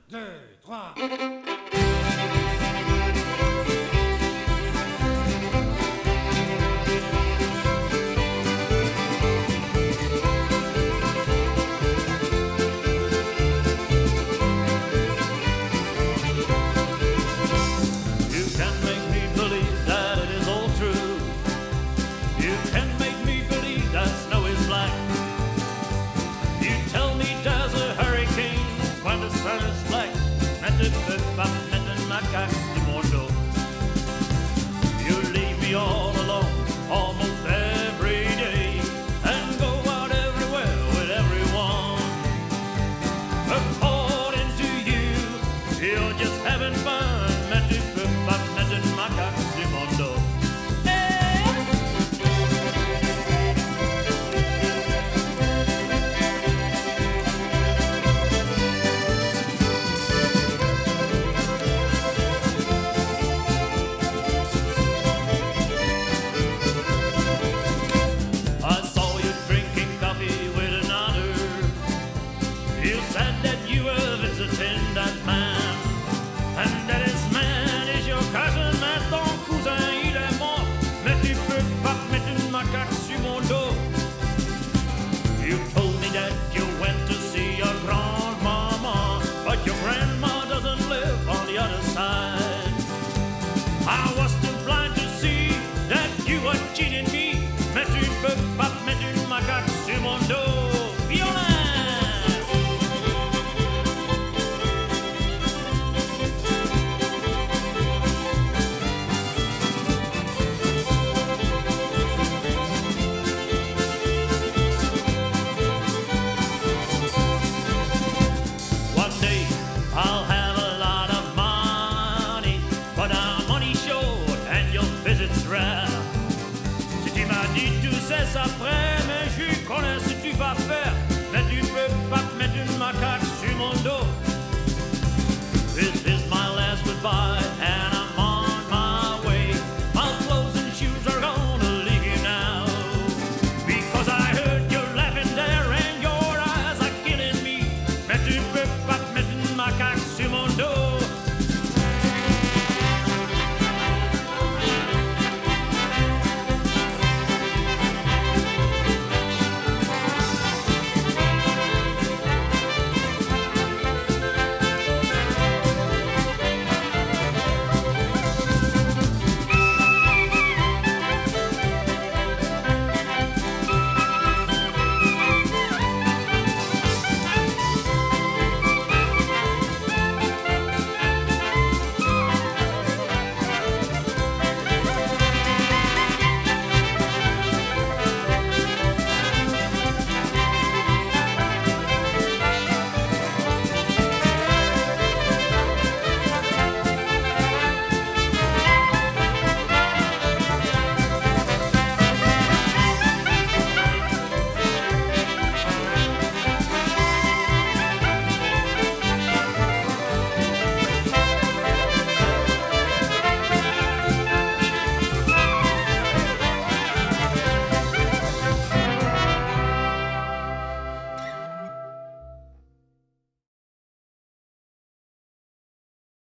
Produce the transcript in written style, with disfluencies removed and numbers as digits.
2, 3. You leave me all alone almost every day and go out everywhere with everyone. According to you, you're just having fun. You said that you were visiting that man, and that his man is your cousin, mais ton cousin il est mort, mais tu peux pas mettre une macaque sur mon dos. You told me that you went to see your grandmama, but your grandma doesn't live on the other side. I was too blind to see that you were cheating me, mais tu peux pas mettre une macaque sur mon dos. Violent! I'll have a lot of money, but I'm money short and your visit's rare. Si tu m'as dit tout ça, ça ferait, mais je connais ce que tu vas faire. Mais tu peux pas te mettre une macaque sur mon dos.